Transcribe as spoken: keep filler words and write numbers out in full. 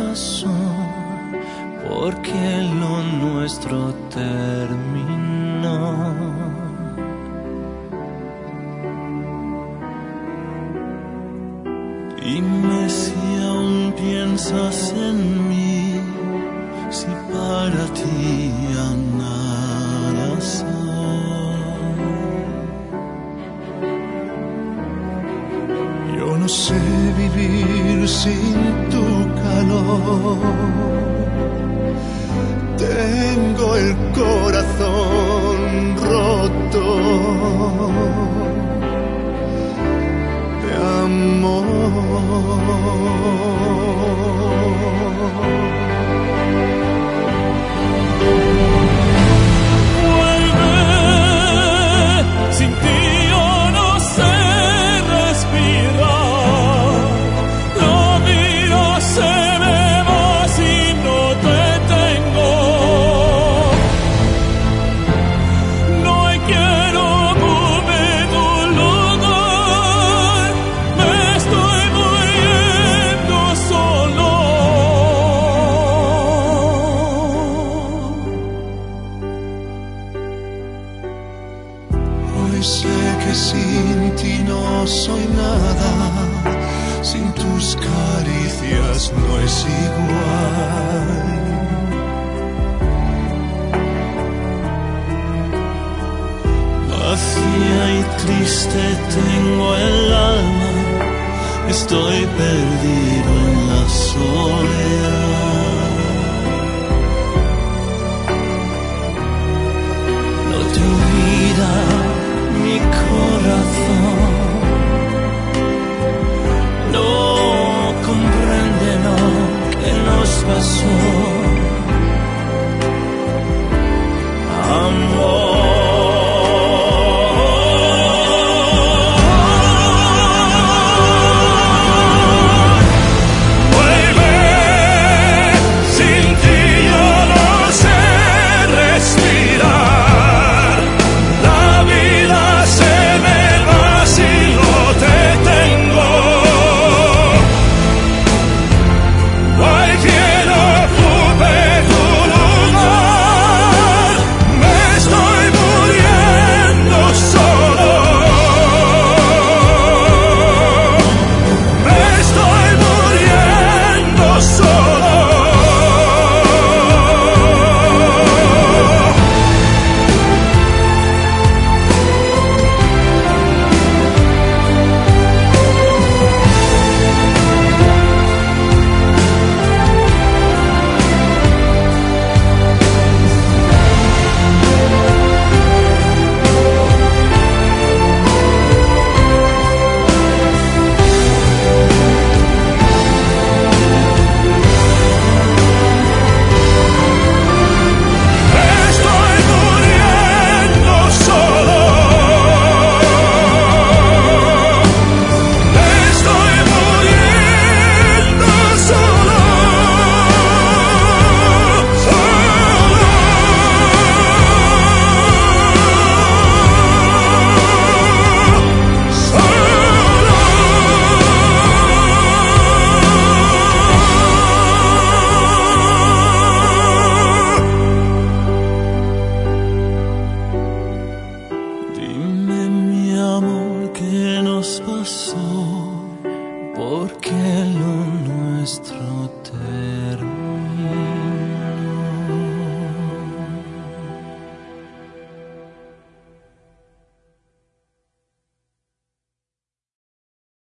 razón, porque lo nuestro terminó. Dime si aún piensas en mí, si para ti ya nada soy. Yo no sé vivir sin tu calor. Tengo el corazón roto de amor. Vuelve, sin ti yo no sé respirar. La vida se me va si no te tengo. No hay quien ocupe tu lugar. Me estoy muriendo solo. Hoy sé que sin ti no soy nada, sin tus caricias no es igual. Vacía y triste tengo el alma, estoy perdido en la soledad. No te olvida mi corazón, no comprende lo que nos pasó. Amor. Dime, mi amor, ¿qué nos pasó?